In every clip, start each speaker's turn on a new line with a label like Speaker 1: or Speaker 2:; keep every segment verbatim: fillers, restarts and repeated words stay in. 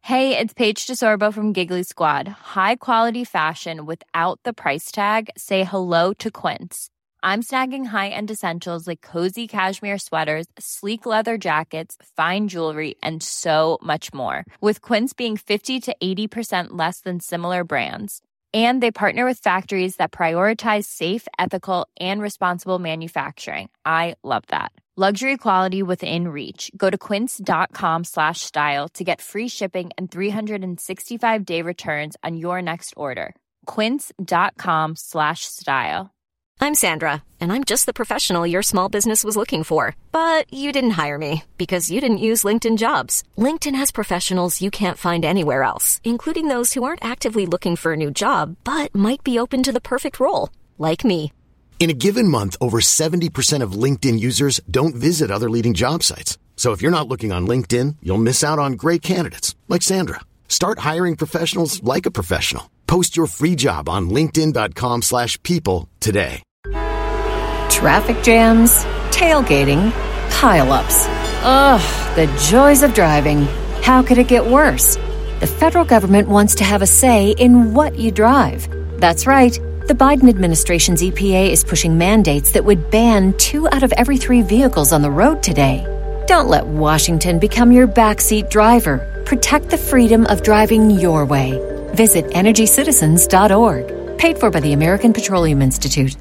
Speaker 1: Hey, it's Paige DeSorbo from Giggly Squad. High quality fashion without the price tag. Say hello to Quince. I'm snagging high-end essentials like cozy cashmere sweaters, sleek leather jackets, fine jewelry, and so much more. With Quince being fifty to eighty percent less than similar brands. And they partner with factories that prioritize safe, ethical, and responsible manufacturing. I love that. Luxury quality within reach. Go to quince.com slash style to get free shipping and three sixty-five day returns on your next order. Quince.com slash style.
Speaker 2: I'm Sandra, and I'm just the professional your small business was looking for. But you didn't hire me because you didn't use LinkedIn Jobs. LinkedIn has professionals you can't find anywhere else, including those who aren't actively looking for a new job, but might be open to the perfect role, like me.
Speaker 3: In a given month, over seventy percent of LinkedIn users don't visit other leading job sites. So if you're not looking on LinkedIn, you'll miss out on great candidates like Sandra. Start hiring professionals like a professional. Post your free job on linkedin.com slash people today.
Speaker 4: Traffic jams, tailgating, pile-ups. Ugh, the joys of driving. How could it get worse? The federal government wants to have a say in what you drive. That's right. The Biden administration's E P A is pushing mandates that would ban two out of every three vehicles on the road today. Don't let Washington become your backseat driver. Protect the freedom of driving your way. Visit energy citizens dot org. Paid for by the American Petroleum Institute.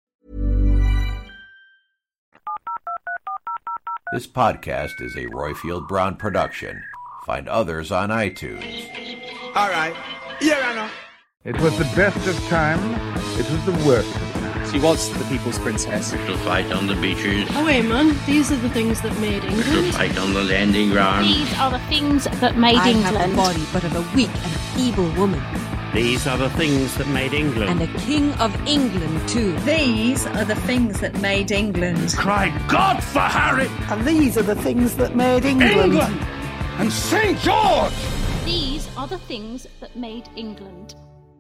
Speaker 5: This podcast is a Royfield Brown production. Find others on iTunes.
Speaker 6: All right. Yeah, I know.
Speaker 7: It was the best of times. It was the worst of times.
Speaker 8: She was the people's princess.
Speaker 9: We shall fight on the beaches.
Speaker 10: Oh, wait, man. These are the things that made England.
Speaker 9: We shall fight on the landing ground.
Speaker 11: These are the things that made
Speaker 12: I
Speaker 11: England.
Speaker 12: I have the body, but of a weak and feeble woman.
Speaker 9: These are the things that made England.
Speaker 12: And the King of England, too.
Speaker 13: These are the things that made England.
Speaker 14: Cry God for Harry!
Speaker 15: And these are the things that made England.
Speaker 14: England! And Saint George!
Speaker 11: These are the things that made England.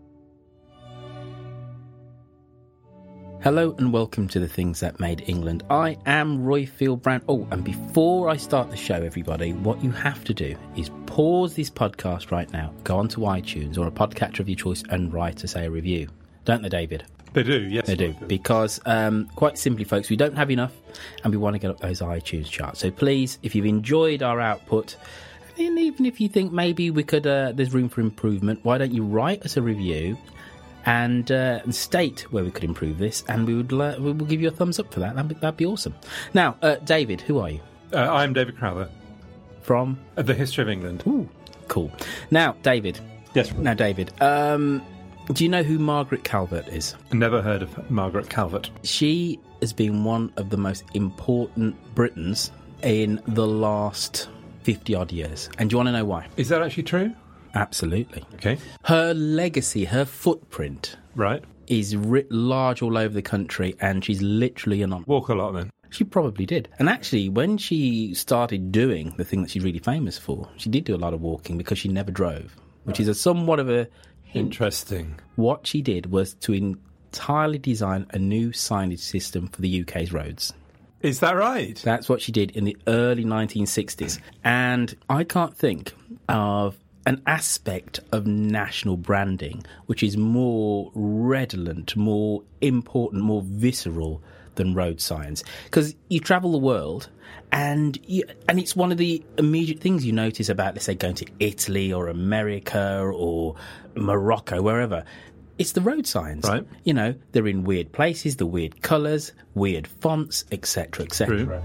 Speaker 8: Hello and welcome to The Things That Made England. I am Royfield Brown. Oh, and before I start the show, everybody, what you have to do is pause this podcast right now, go onto iTunes or a podcatcher of your choice and write us a review. Don't they, David?
Speaker 16: They do, yes.
Speaker 8: They do, because um, quite simply, folks, we don't have enough and we want to get up those iTunes charts. So please, if you've enjoyed our output, and even if you think maybe we could, uh, there's room for improvement, why don't you write us a review and uh, state where we could improve this, and we would uh, we will give you a thumbs up for that. That'd be, that'd be awesome. Now, uh, David, who are you?
Speaker 16: Uh, I'm David Crowther.
Speaker 8: From?
Speaker 16: Uh, the History of England.
Speaker 8: Ooh, cool. Now, David.
Speaker 16: Yes.
Speaker 8: Now, David, um, do you know who Margaret Calvert is?
Speaker 16: Never heard of Margaret Calvert.
Speaker 8: She has been one of the most important Britons in the last fifty-odd years. And do you want to know why?
Speaker 16: Is that actually true?
Speaker 8: Absolutely.
Speaker 16: Okay.
Speaker 8: Her legacy, her footprint,
Speaker 16: right,
Speaker 8: is writ large all over the country, and she's literally an...
Speaker 16: Walk a lot, then.
Speaker 8: She probably did. And actually, when she started doing the thing that she's really famous for, she did do a lot of walking because she never drove, which right. is a somewhat of a...
Speaker 16: Interesting.
Speaker 8: What she did was to entirely design a new signage system for the U K's roads.
Speaker 16: Is that right?
Speaker 8: That's what she did in the early nineteen sixties. And I can't think of an aspect of national branding which is more redolent, more important, more visceral than road signs. Because you travel the world, and you, and it's one of the immediate things you notice about, let's say, going to Italy or America or Morocco, wherever. It's the road signs.
Speaker 16: Right.
Speaker 8: You know, they're in weird places, the weird colours, weird fonts, et cetera, et cetera.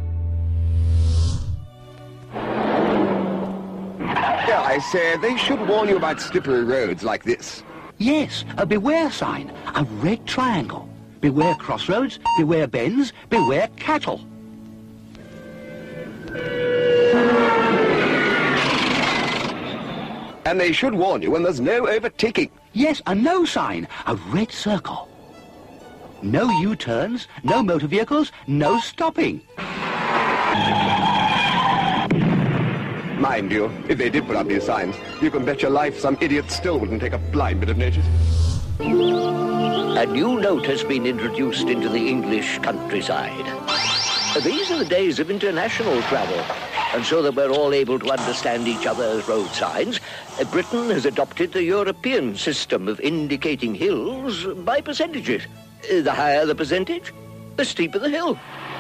Speaker 17: Yeah, I say, they should warn you about slippery roads like this.
Speaker 18: Yes, a beware sign, a red triangle. Beware crossroads, beware bends, beware cattle.
Speaker 17: And they should warn you when there's no overtaking.
Speaker 18: Yes, a no sign, a red circle. No U-turns, no motor vehicles, no stopping.
Speaker 17: Mind you, if they did put up these signs, you can bet your life some idiot still wouldn't take a blind bit of notice.
Speaker 19: A new note has been introduced into the English countryside. These are the days of international travel. And so that we're all able to understand each other's road signs, uh, Britain has adopted the European system of indicating hills by percentages. Uh, the higher the percentage, the steeper the hill.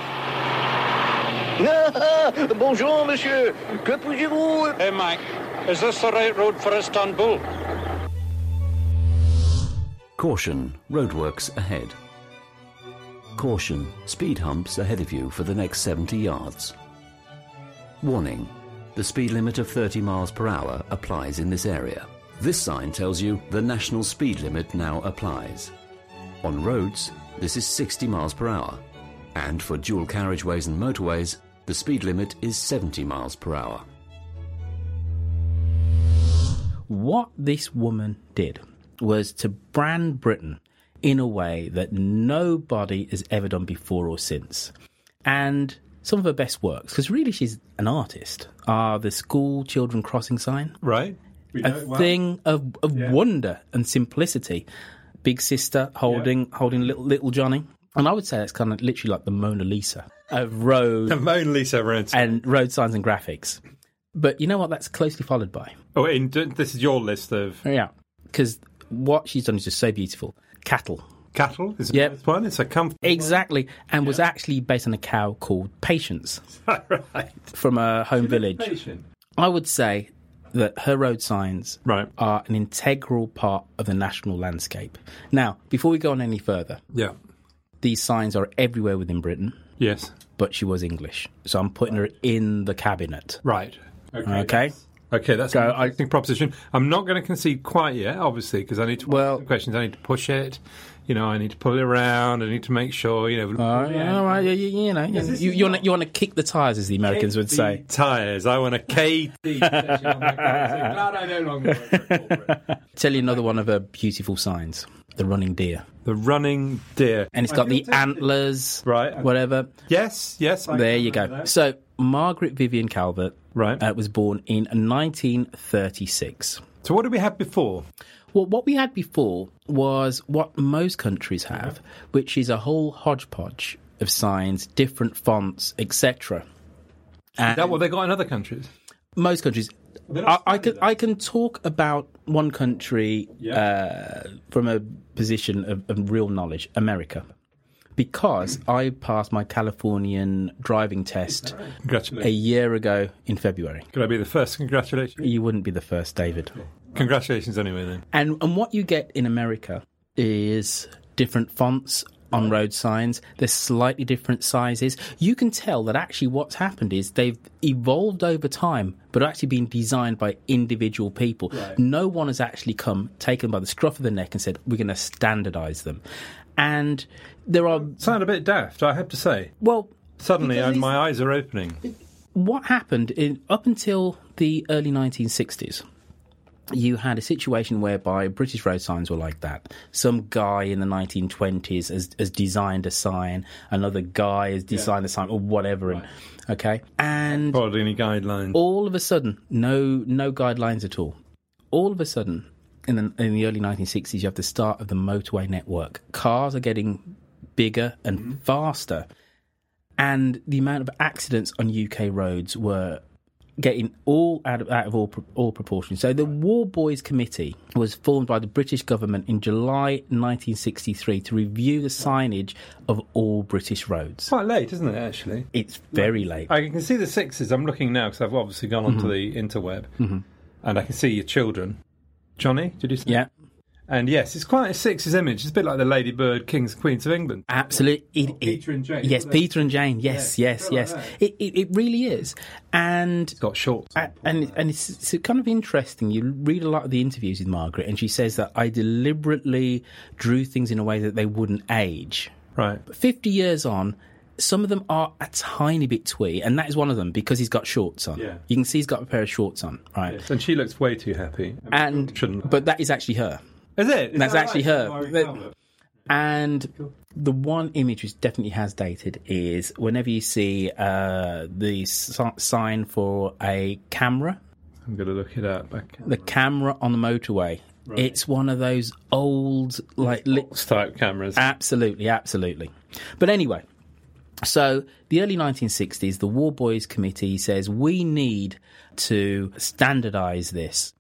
Speaker 19: Bonjour, monsieur. Que puis-je?
Speaker 9: Hey, Mike, is this the right road for Istanbul?
Speaker 20: Caution, roadworks ahead. Caution, speed humps ahead of you for the next seventy yards. Warning, the speed limit of thirty miles per hour applies in this area. This sign tells you the national speed limit now applies. On roads, this is sixty miles per hour. And for dual carriageways and motorways, the speed limit is seventy miles per hour.
Speaker 8: What this woman did was to brand Britain in a way that nobody has ever done before or since. And some of her best works, because really she's an artist, are the school children crossing sign.
Speaker 16: Right. We
Speaker 8: A
Speaker 16: know it well.
Speaker 8: thing of, of
Speaker 16: Yeah.
Speaker 8: wonder and simplicity. Big sister holding yeah. holding little little Johnny. And I would say that's kind of literally like the Mona Lisa of road...
Speaker 16: The Mona Lisa road
Speaker 8: and road signs and graphics. But you know what? That's closely followed by.
Speaker 16: Oh, in, this is your list of...
Speaker 8: Yeah, because what she's done is just so beautiful. Cattle.
Speaker 16: Cattle is the
Speaker 8: Yep.
Speaker 16: first one. It's a comfortable
Speaker 8: Exactly, and was actually based on a cow called Patience.
Speaker 16: Right.
Speaker 8: From a home
Speaker 16: She lived
Speaker 8: village.
Speaker 16: patient.
Speaker 8: I would say that her road signs
Speaker 16: right.
Speaker 8: are an integral part of the national landscape. Now, before we go on any further,
Speaker 16: Yeah.
Speaker 8: these signs are everywhere within Britain.
Speaker 16: Yes.
Speaker 8: But she was English, so I'm putting her in the cabinet.
Speaker 16: Right. Okay.
Speaker 8: Okay.
Speaker 16: Okay, that's
Speaker 8: So
Speaker 16: an
Speaker 8: I-
Speaker 16: interesting proposition. I'm not going to concede quite yet, obviously, because I need to well, some questions. I need to push it. You know, I need to pull it around. I need to make sure, you know...
Speaker 8: All right, all right, you, you, you know,
Speaker 16: Yes,
Speaker 8: you,
Speaker 16: this
Speaker 8: you,
Speaker 16: is
Speaker 8: you, want
Speaker 16: not-
Speaker 8: to, you want to kick the tyres, as the Americans would say.
Speaker 16: Tyres. I want a K T section on my car. I'm glad I no longer work for a corporate.
Speaker 8: Tell you another one of her beautiful signs, the running deer.
Speaker 16: The running deer.
Speaker 8: And it's got the antlers,
Speaker 16: right?
Speaker 8: Whatever.
Speaker 16: Yes, yes. I
Speaker 8: There
Speaker 16: can
Speaker 8: you go.
Speaker 16: remember that.
Speaker 8: So, Margaret Vivian Calvert
Speaker 16: right.
Speaker 8: uh, was born in nineteen thirty-six.
Speaker 16: So what did we have before?
Speaker 8: Well, what we had before was what most countries have, which is a whole hodgepodge of signs, different fonts, et cetera.
Speaker 16: Is that what they got in other countries?
Speaker 8: Most countries. I, I can I can talk about one country uh, from a position of, of real knowledge, America, because I passed my Californian driving test
Speaker 16: Congratulations.
Speaker 8: a year ago in February.
Speaker 16: Could I be the first? Congratulations.
Speaker 8: You wouldn't be the first, David.
Speaker 16: Congratulations anyway, then.
Speaker 8: And and what you get in America is different fonts on road signs. There's slightly different sizes. You can tell that actually what's happened is they've evolved over time, but are actually been designed by individual people.
Speaker 16: Right.
Speaker 8: No one has actually come, taken by the scruff of the neck and said, we're going to standardise them. And there are...
Speaker 16: Sound a bit daft, I have to say.
Speaker 8: Well...
Speaker 16: Suddenly I,
Speaker 8: because
Speaker 16: my eyes are opening.
Speaker 8: What happened in, up until the early nineteen sixties, you had a situation whereby British road signs were like that. Some guy in the nineteen twenties has, has designed a sign, another guy has designed yeah. a sign, or whatever. Right. And, okay, and
Speaker 16: Followed any guidelines?
Speaker 8: All of a sudden, no, no guidelines at all. All of a sudden, in the in the early nineteen sixties, you have the start of the motorway network. Cars are getting bigger and mm-hmm. faster, and the amount of accidents on U K roads were getting all out of, out of all all proportion. So the War Boys Committee was formed by the British government in July nineteen sixty-three to review the signage of all British roads.
Speaker 16: Quite late, isn't it, actually?
Speaker 8: It's very late.
Speaker 16: I can see the sixes. I'm looking now because I've obviously gone onto mm-hmm. the interweb.
Speaker 8: Mm-hmm.
Speaker 16: And I can see your children. Johnny, did you say?
Speaker 8: Yeah.
Speaker 16: And yes, it's quite a sixes image. It's a bit like the Lady Bird, Kings and Queens of England.
Speaker 8: Absolutely. It,
Speaker 16: oh, Peter and Jane.
Speaker 8: Yes, Peter and Jane. Yes, yeah, yes, yes. Like it, it it really is. And
Speaker 16: it's got shorts.
Speaker 8: And, and, and it's, it's kind of interesting. You read a lot of the interviews with Margaret, and she says that I deliberately drew things in a way that they wouldn't age.
Speaker 16: Right.
Speaker 8: But fifty years on, some of them are a tiny bit twee, and that is one of them because he's got shorts on.
Speaker 16: Yeah.
Speaker 8: You can see he's got a pair of shorts on, right?
Speaker 16: Yes, and she looks way too happy.
Speaker 8: I mean, and shouldn't. But that is actually her.
Speaker 16: Is it? Is
Speaker 8: That's
Speaker 16: that
Speaker 8: actually
Speaker 16: right?
Speaker 8: her. And cool. The one image which definitely has dated is whenever you see uh, the si- sign for a camera.
Speaker 16: I'm going to look it up. Back.
Speaker 8: The camera on the motorway. Right. It's one of those old, like...
Speaker 16: Li- type cameras.
Speaker 8: Absolutely, absolutely. But anyway, So the early nineteen sixties, the War Boys Committee says we need to standardise this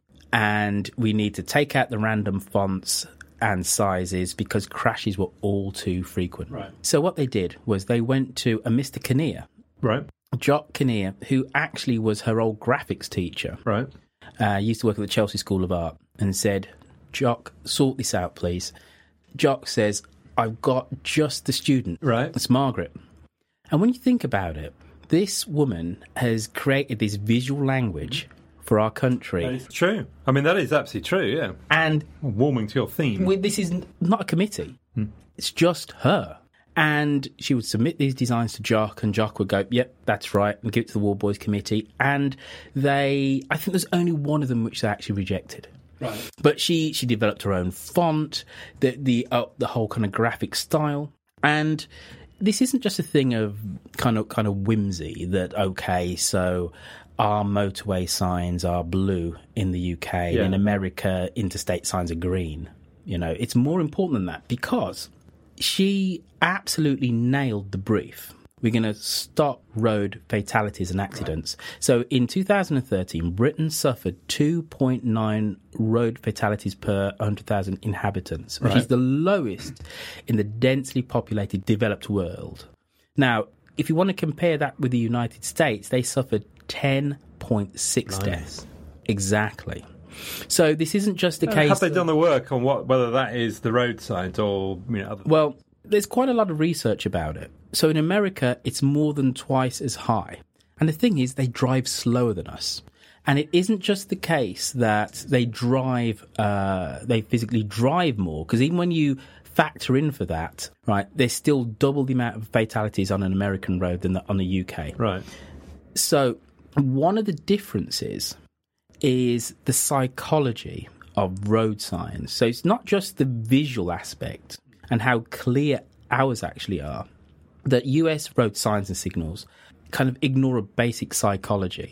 Speaker 8: and we need to take out the random fonts and sizes because crashes were all too frequent.
Speaker 16: Right.
Speaker 8: So what they did was they went to a Mister Kinnear,
Speaker 16: right,
Speaker 8: Jock Kinnear, who actually was her old graphics teacher.
Speaker 16: Right.
Speaker 8: Uh, used to work at the Chelsea School of Art, and said, Jock, sort this out, please. Jock says, I've got just the student.
Speaker 16: Right.
Speaker 8: It's Margaret. And when you think about it, this woman has created this visual language for our country.
Speaker 16: That is true. I mean, that is absolutely true, yeah.
Speaker 8: And
Speaker 16: warming to your theme.
Speaker 8: Well, this is not a committee. Hmm. It's just her. And she would submit these designs to Jock, and Jock would go, yep, that's right, and give it to the War Boys Committee. And they, I think there's only one of them which they actually rejected.
Speaker 16: Right.
Speaker 8: But she, she developed her own font, the the uh, the whole kind of graphic style, and this isn't just a thing of kind of kind of whimsy that okay, so our motorway signs are blue in the U K,
Speaker 16: yeah.
Speaker 8: in America, interstate signs are green. You know, it's more important than that because she absolutely nailed the brief. We're going to stop road fatalities and accidents. Right. So in two thousand thirteen, Britain suffered two point nine road fatalities per one hundred thousand inhabitants, which
Speaker 16: right.
Speaker 8: is the lowest in the densely populated developed world. Now, if you want to compare that with the United States, they suffered ten point six
Speaker 16: nice.
Speaker 8: deaths. Exactly. So this isn't just a
Speaker 16: uh,
Speaker 8: case...
Speaker 16: Have they done the work on what whether that is the road signs or you know, other...
Speaker 8: Well, there's quite a lot of research about it. So in America, it's more than twice as high. And the thing is, they drive slower than us. And it isn't just the case that they drive, uh, they physically drive more, because even when you factor in for that, right, there's still double the amount of fatalities on an American road than on the U K.
Speaker 16: Right.
Speaker 8: So one of the differences is the psychology of road signs. So it's not just the visual aspect and how clear ours actually are, that U S road signs and signals kind of ignore a basic psychology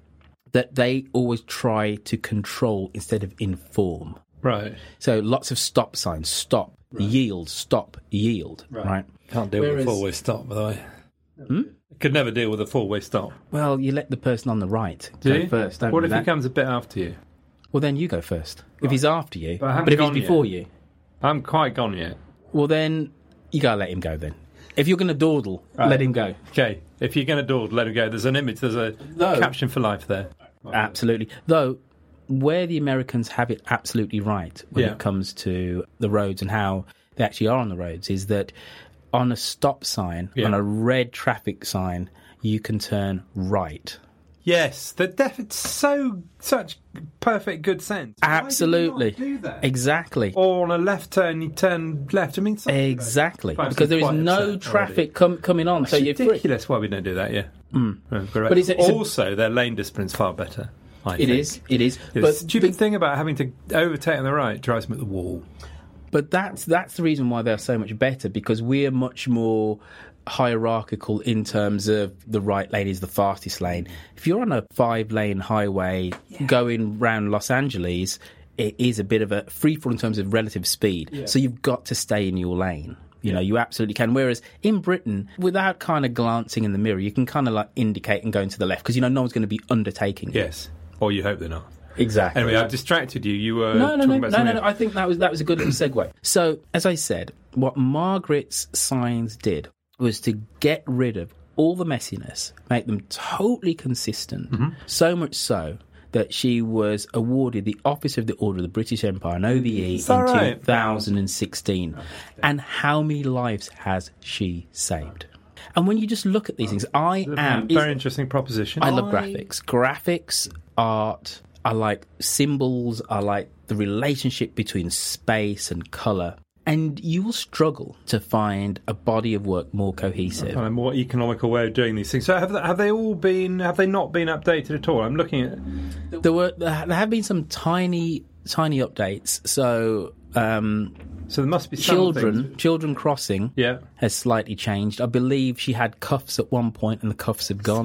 Speaker 8: that they always try to control instead of inform.
Speaker 16: Right.
Speaker 8: So lots of stop signs, stop, right. yield, stop, yield, right? right?
Speaker 16: Can't deal Whereas, with a four-way stop, by the way.
Speaker 8: Hmm?
Speaker 16: Could never deal with a four-way stop.
Speaker 8: Well, you let the person on the right
Speaker 16: Do
Speaker 8: go
Speaker 16: you?
Speaker 8: first, don't
Speaker 16: What
Speaker 8: you?
Speaker 16: if
Speaker 8: that?
Speaker 16: he comes a bit after you?
Speaker 8: Well, then you go first.
Speaker 16: Right.
Speaker 8: If he's after you.
Speaker 16: But,
Speaker 8: but if he's
Speaker 16: gone
Speaker 8: before
Speaker 16: yet.
Speaker 8: you.
Speaker 16: I haven't quite gone yet.
Speaker 8: Well, then you got to let him go then. If you're going to dawdle,
Speaker 16: right.
Speaker 8: let him go.
Speaker 16: Okay, if you're going to dawdle, let him go. There's an image, there's a Though, caption for life there.
Speaker 8: Absolutely. Though, where the Americans have it absolutely right when
Speaker 16: yeah.
Speaker 8: it comes to the roads and how they actually are on the roads is that on a stop sign, yeah. on a red traffic sign, you can turn right.
Speaker 16: Yes, the def- it's so such perfect good sense.
Speaker 8: Absolutely.
Speaker 16: Why do you not do that?
Speaker 8: Exactly.
Speaker 16: Or on a left turn, you turn left. I mean,
Speaker 8: exactly because there is no traffic com- coming on.
Speaker 16: It's
Speaker 8: so
Speaker 16: ridiculous
Speaker 8: you're free.
Speaker 16: Why we don't do that. Yeah,
Speaker 8: mm.
Speaker 16: yeah
Speaker 8: but it's, it's
Speaker 16: also a, their lane discipline's far better. I
Speaker 8: it
Speaker 16: think.
Speaker 8: is. It is.
Speaker 16: The
Speaker 8: but
Speaker 16: stupid
Speaker 8: the,
Speaker 16: thing about having to overtake on the right drives me at the wall.
Speaker 8: But that's that's the reason why they're so much better, because we're much more hierarchical in terms of the right lane is the fastest lane. If you're on a five-lane highway yeah. going round Los Angeles, it is a bit of a free-fall in terms of relative speed. Yeah. So you've got to stay in your lane. You yeah. know, you absolutely can. Whereas in Britain, without kind of glancing in the mirror, you can kind of like indicate and go into the left because you know no one's going to be undertaking you.
Speaker 16: Yes, or you hope they're not.
Speaker 8: Exactly.
Speaker 16: Anyway, I've distracted you. You were
Speaker 8: no, no,
Speaker 16: talking
Speaker 8: no,
Speaker 16: about
Speaker 8: no, no, no. I think that was that was a good little segue. So, as I said, what Margaret's signs did was to get rid of all the messiness, make them totally consistent. Mm-hmm. So much so that she was awarded the Office of the Order of the British Empire, an O B E, in right? two thousand sixteen. And how many lives has she saved? And when you just look at these things, I am...
Speaker 16: Very interesting proposition.
Speaker 8: I love graphics. Graphics, art... I like symbols, I like the relationship between space and colour. And you will struggle to find a body of work more cohesive.
Speaker 16: And a more economical way of doing these things. So have they, have they all been, have they not been updated at all? I'm looking at...
Speaker 8: There were there have been some tiny, tiny updates. So... Um,
Speaker 16: so there must be some
Speaker 8: children.
Speaker 16: things.
Speaker 8: Children Crossing
Speaker 16: yeah.
Speaker 8: has slightly changed. I believe she had cuffs at one point, and the cuffs have gone.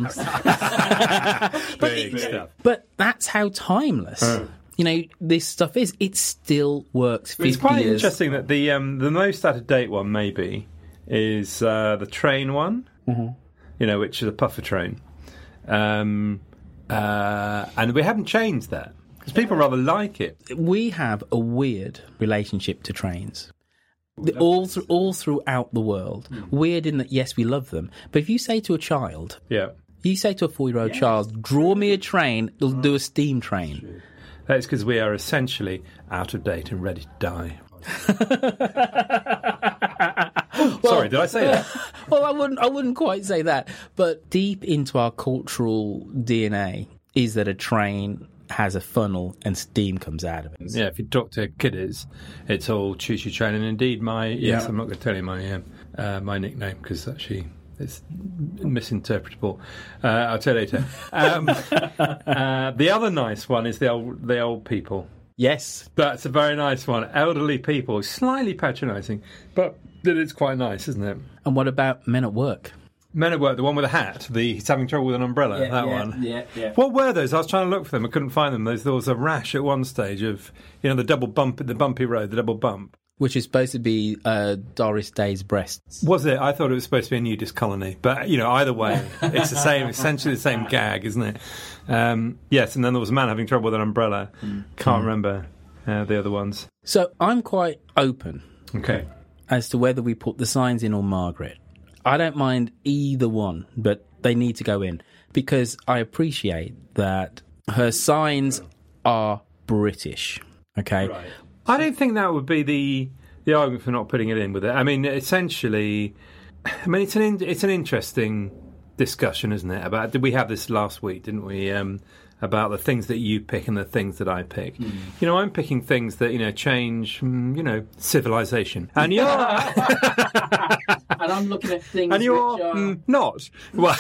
Speaker 16: Big stuff.
Speaker 8: But that's how timeless, uh. you know, this stuff is. It still works. fifty
Speaker 16: It's quite
Speaker 8: years.
Speaker 16: interesting that the um, the most out of date one maybe is uh, the train one,
Speaker 8: mm-hmm.
Speaker 16: you know, which is a puffer train. Um, uh, and we haven't changed that, because people rather like it.
Speaker 8: We have a weird relationship to trains. The, all, th- all throughout the world. Mm. Weird in that, yes, we love them. But if you say to a child...
Speaker 16: Yeah.
Speaker 8: You say to a four-year-old yes. child, draw me a train, they'll do a steam train.
Speaker 16: That's because we are essentially out of date and ready to die. well, Sorry, did I say that?
Speaker 8: Well, I wouldn't. I wouldn't quite say that. But deep into our cultural D N A is that a train has a funnel and steam comes out of it.
Speaker 16: Yeah, if you talk to kiddies, it's all choo-choo train. And indeed, my yes, yeah. I'm not going to tell you my um, uh, my nickname because actually it's misinterpretable. Uh, I'll tell you later. Um, uh, the other nice one is the old the old people.
Speaker 8: Yes.
Speaker 16: That's a very nice one. Elderly people, slightly patronising, but it's quite nice, isn't it?
Speaker 8: And what about Men at Work?
Speaker 16: Men at Work, the one with a hat, the he's having trouble with an umbrella,
Speaker 8: yeah,
Speaker 16: that
Speaker 8: yeah,
Speaker 16: one.
Speaker 8: Yeah, yeah.
Speaker 16: What were those? I was trying to look for them. I couldn't find them. There was a rash at one stage of, you know, the double bump, the bumpy road, the double bump.
Speaker 8: Which is supposed to be uh, Doris Day's breasts.
Speaker 16: Was it? I thought it was supposed to be a nudist colony. But, you know, either way, it's the same, essentially the same gag, isn't it? Um, yes, and then there was a man having trouble with an umbrella. Mm. Can't mm. remember uh, the other ones.
Speaker 8: So I'm quite open.
Speaker 16: Okay.
Speaker 8: As to whether we put the signs in or Margaret. I don't mind either one, but they need to go in. Because I appreciate that her signs are British. Okay?
Speaker 16: Right. I don't think that would be the the argument for not putting it in with it. I mean, essentially, I mean, it's an in, it's an interesting discussion, isn't it? About did we have this last week, didn't we? Um, about the things that you pick and the things that I pick. Mm. You know, I'm picking things that you know change, you know, civilization, and you're
Speaker 8: and I'm looking at things
Speaker 16: and you're
Speaker 8: which are...
Speaker 16: mm, not. Well.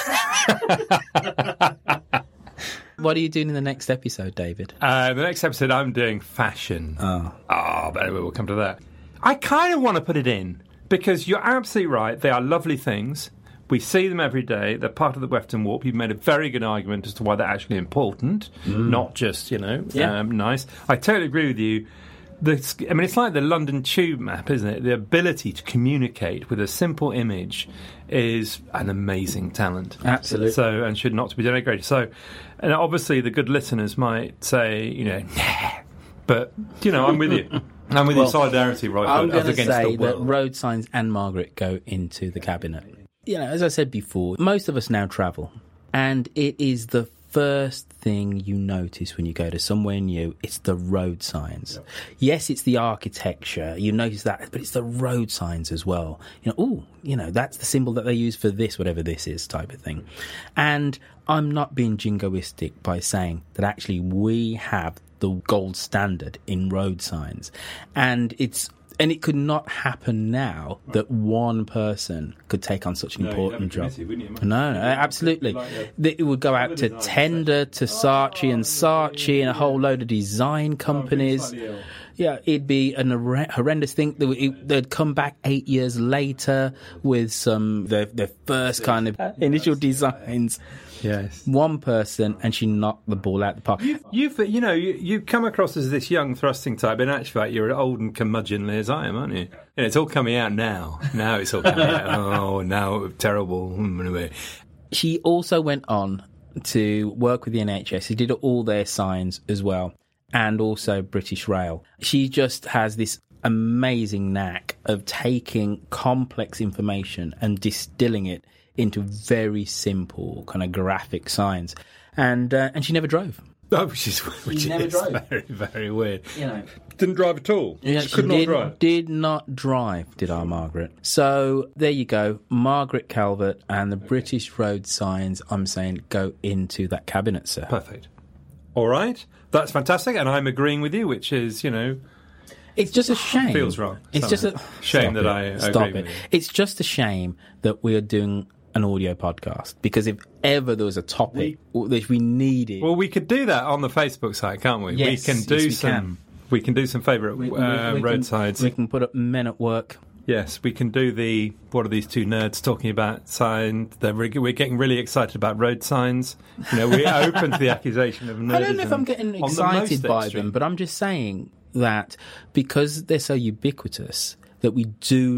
Speaker 8: What are you doing in the next episode, David?
Speaker 16: Uh, the next episode, I'm doing fashion.
Speaker 8: Oh.
Speaker 16: Oh, but anyway, we'll come to that. I kind of want to put it in, because you're absolutely right. They are lovely things. We see them every day. They're part of the Wefton Warp. You've made a very good argument as to why they're actually important, mm. not just, you know,
Speaker 8: yeah.
Speaker 16: um, nice. I totally agree with you. The, I mean, it's like the London Tube map, isn't it? The ability to communicate with a simple image is an amazing talent.
Speaker 8: Absolutely.
Speaker 16: So, and should not to be denigrated. So, and obviously the good listeners might say, you know, nah, but, you know, I'm with you. I'm with
Speaker 8: well,
Speaker 16: you. Solidarity, right?
Speaker 8: I'm going to say that road signs and Margaret go into the cabinet. You know, as I said before, most of us now travel, and it is the first thing you notice when you go to somewhere new. It's the road signs. Yep. Yes, it's the architecture. You notice that, but it's the road signs as well. You know, oh, you know, that's the symbol that they use for this, whatever this is, type of thing. And I'm not being jingoistic by saying that actually we have the gold standard in road signs, and it's. And it could not happen now that one person could take on such an no, important job. No, no, absolutely. Like it would go out to Tender, to Saatchi and Saatchi and a whole load of design companies. Yeah, it'd be an horrendous thing. They'd come back eight years later with some their, their first kind of initial designs.
Speaker 16: Yes,
Speaker 8: one person, and she knocked the ball out the park.
Speaker 16: You've, you've you know, you, you come across as this young thrusting type, but in actual fact, you're as old and curmudgeonly as I am, aren't you? And it's all coming out now. Now it's all coming out. Oh, now terrible. Anyway,
Speaker 8: she also went on to work with the N H S. She did all their signs as well, and also British Rail. She just has this amazing knack of taking complex information and distilling it into very simple kind of graphic signs, and uh, and she never drove.
Speaker 16: Oh, which is which
Speaker 8: she never
Speaker 16: is
Speaker 8: drove.
Speaker 16: very very weird.
Speaker 8: You know,
Speaker 16: didn't drive at all.
Speaker 8: Yeah,
Speaker 16: she,
Speaker 8: she
Speaker 16: could
Speaker 8: did,
Speaker 16: not drive.
Speaker 8: Did not drive. Did our Margaret? So there you go, Margaret Calvert and the British road signs. I'm saying go into that cabinet, sir.
Speaker 16: Perfect. All right, that's fantastic, and I'm agreeing with you, which is you know.
Speaker 8: It's just a shame.
Speaker 16: Feels wrong.
Speaker 8: It's just a
Speaker 16: shame that
Speaker 8: it.
Speaker 16: I
Speaker 8: Stop
Speaker 16: agree
Speaker 8: it.
Speaker 16: with you.
Speaker 8: It's just a shame that we are doing an audio podcast, because if ever there was a topic we, that we needed,
Speaker 16: well, we could do that on the Facebook site, can't we?
Speaker 8: Yes,
Speaker 16: we can do
Speaker 8: yes, we
Speaker 16: some.
Speaker 8: Can.
Speaker 16: We can do some favourite
Speaker 8: we, we,
Speaker 16: uh,
Speaker 8: we
Speaker 16: roadsides.
Speaker 8: Can, we can put up Men at Work.
Speaker 16: Yes, we can do the. What are these two nerds talking about? Signs. They're, we're getting really excited about road signs. You know, we're open to the accusation of nerdism.
Speaker 8: I don't know if I'm getting excited the by extreme. them, but I'm just saying that because they're so ubiquitous, that we do not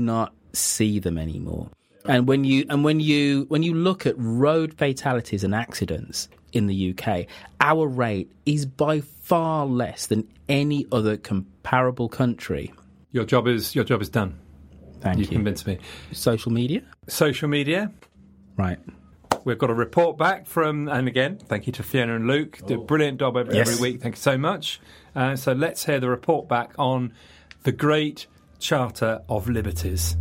Speaker 8: see them anymore. And when you and when you when you look at road fatalities and accidents in the U K, our rate is by far less than any other comparable country.
Speaker 16: Your job is your job is done.
Speaker 8: Thank you.
Speaker 16: You convinced me.
Speaker 8: Social media?
Speaker 16: Social media.
Speaker 8: Right.
Speaker 16: We've got a report back from, and again, thank you to Fiona and Luke. Do a brilliant job every,
Speaker 8: Yes.
Speaker 16: every week. Thank you so much. Uh, so let's hear the report back on the Great Charter of Liberties.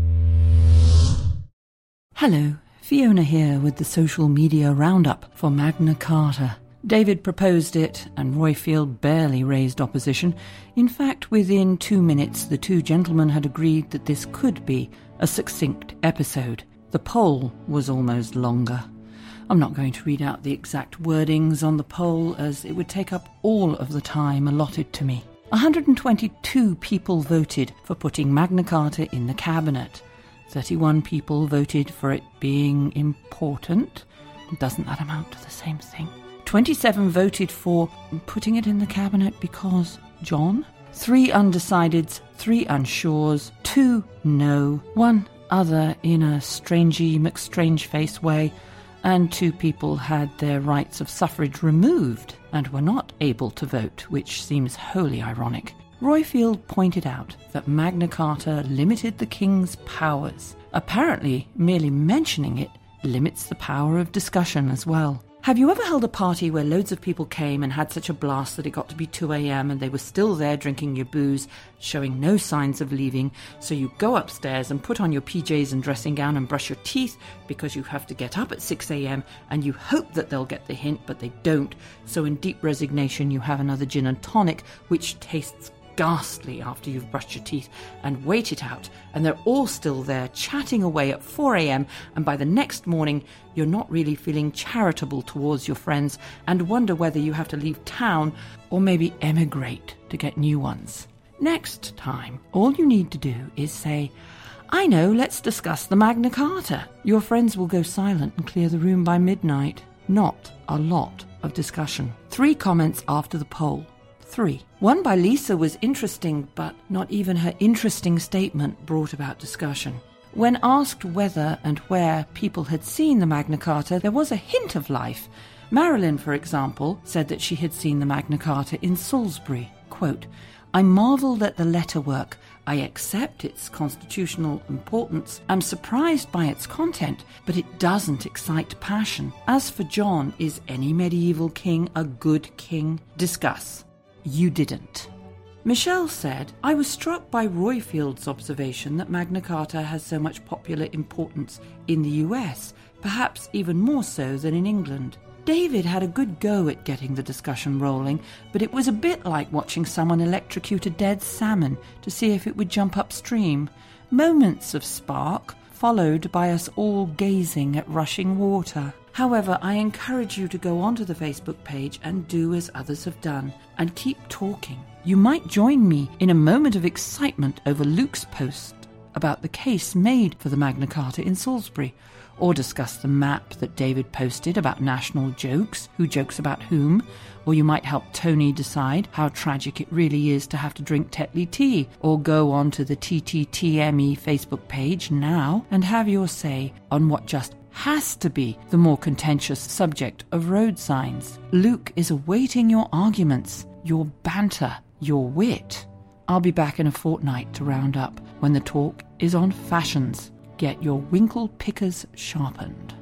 Speaker 21: Hello, Fiona here with the social media roundup for Magna Carta. David proposed it, and Roifield barely raised opposition. In fact, within two minutes, the two gentlemen had agreed that this could be a succinct episode. The poll was almost longer. I'm not going to read out the exact wordings on the poll, as it would take up all of the time allotted to me. one hundred twenty-two people voted for putting Magna Carta in the cabinet. thirty-one people voted for it being important. Doesn't that amount to the same thing? twenty-seven voted for putting it in the cabinet because John. Three undecideds, three unsures, two no, one other in a strangey McStrangeface way, and two people had their rights of suffrage removed and were not able to vote, which seems wholly ironic. Roifield pointed out that Magna Carta limited the king's powers. Apparently, merely mentioning it limits the power of discussion as well. Have you ever held a party where loads of people came and had such a blast that it got to be two a.m. and they were still there drinking your booze, showing no signs of leaving, so you go upstairs and put on your P Js and dressing gown and brush your teeth because you have to get up at six a.m. and you hope that they'll get the hint, but they don't, so in deep resignation you have another gin and tonic, which tastes ghastly after you've brushed your teeth, and wait it out, and they're all still there chatting away at four a.m. and by the next morning you're not really feeling charitable towards your friends and wonder whether you have to leave town or maybe emigrate to get new ones. Next time, all you need to do is say, I know, let's discuss the Magna Carta. Your friends will go silent and clear the room by midnight. Not a lot of discussion. Three comments after the poll. Three. One by Lisa was interesting, but not even her interesting statement brought about discussion. When asked whether and where people had seen the Magna Carta, there was a hint of life. Marilyn, for example, said that she had seen the Magna Carta in Salisbury. Quote, I marvelled at the letterwork. I accept its constitutional importance. I'm surprised by its content, but it doesn't excite passion. As for John, is any medieval king a good king? Discuss. You didn't. Michelle said, I was struck by Roifield's observation that Magna Carta has so much popular importance in the U S, perhaps even more so than in England. David had a good go at getting the discussion rolling, but it was a bit like watching someone electrocute a dead salmon to see if it would jump upstream. Moments of spark, followed by us all gazing at rushing water. However, I encourage you to go onto the Facebook page and do as others have done, and keep talking. You might join me in a moment of excitement over Luke's post about the case made for the Magna Carta in Salisbury, or discuss the map that David posted about national jokes, who jokes about whom, or you might help Tony decide how tragic it really is to have to drink Tetley tea, or go on to the T T T M E Facebook page now and have your say on what just has to be the more contentious subject of road signs. Luke is awaiting your arguments, your banter, your wit. I'll be back in a fortnight to round up when the talk is on fashions. Get your winkle pickers sharpened.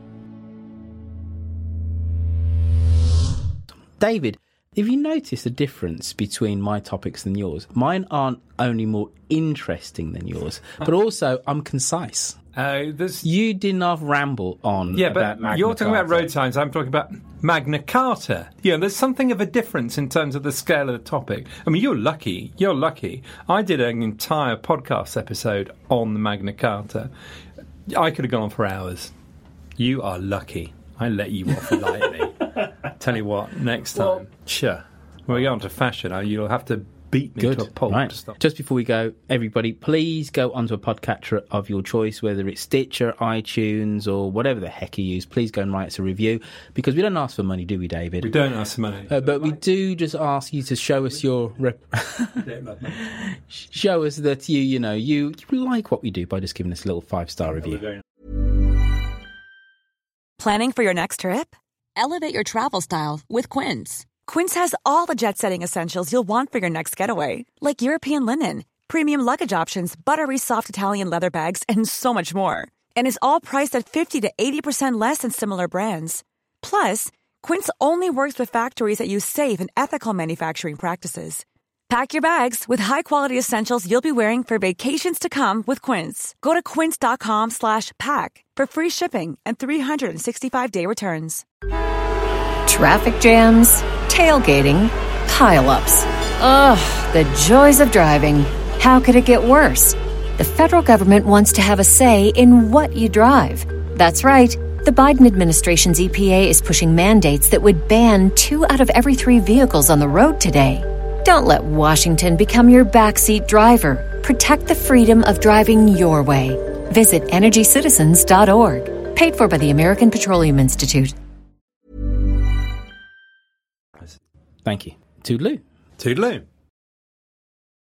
Speaker 8: David, have you noticed a difference between my topics and yours? Mine aren't only more interesting than yours, but also I'm concise.
Speaker 16: Uh, there's...
Speaker 8: You didn't have ramble on.
Speaker 16: Yeah,
Speaker 8: about
Speaker 16: but
Speaker 8: Magna
Speaker 16: you're talking
Speaker 8: Carta.
Speaker 16: about road signs. I'm talking about Magna Carta. Yeah, there's something of a difference in terms of the scale of the topic. I mean, you're lucky. You're lucky. I did an entire podcast episode on the Magna Carta. I could have gone on for hours. You are lucky. I let you off lightly. Tell you what, next time, well, sure. When we go on to fashion, you'll have to beaten
Speaker 8: Good.
Speaker 16: into a pulp.
Speaker 8: Right.
Speaker 16: To stop.
Speaker 8: Just before we go, everybody, please go onto a podcatcher of your choice, whether it's Stitcher, iTunes, or whatever the heck you use. Please go and write us a review, because we don't ask for money, do we, David?
Speaker 16: We don't ask for money.
Speaker 8: Uh, but we do just ask you to show us your... Rep- show us that you, you know, you, you like what we do by just giving us a little five-star review.
Speaker 1: Planning for your next trip? Elevate your travel style with Quince. Quince has all the jet-setting essentials you'll want for your next getaway, like European linen, premium luggage options, buttery soft Italian leather bags, and so much more. And is all priced at fifty to eighty percent less than similar brands. Plus, Quince only works with factories that use safe and ethical manufacturing practices. Pack your bags with high-quality essentials you'll be wearing for vacations to come with Quince. Go to quince.com slash pack for free shipping and three sixty-five day returns.
Speaker 4: Traffic jams, tailgating, pile-ups. Ugh, the joys of driving. How could it get worse? The federal government wants to have a say in what you drive. That's right. The Biden administration's E P A is pushing mandates that would ban two out of every three vehicles on the road today. Don't let Washington become your backseat driver. Protect the freedom of driving your way. Visit energy citizens dot org. Paid for by the American Petroleum Institute.
Speaker 8: Thank you. Toodaloo.
Speaker 16: Toodaloo.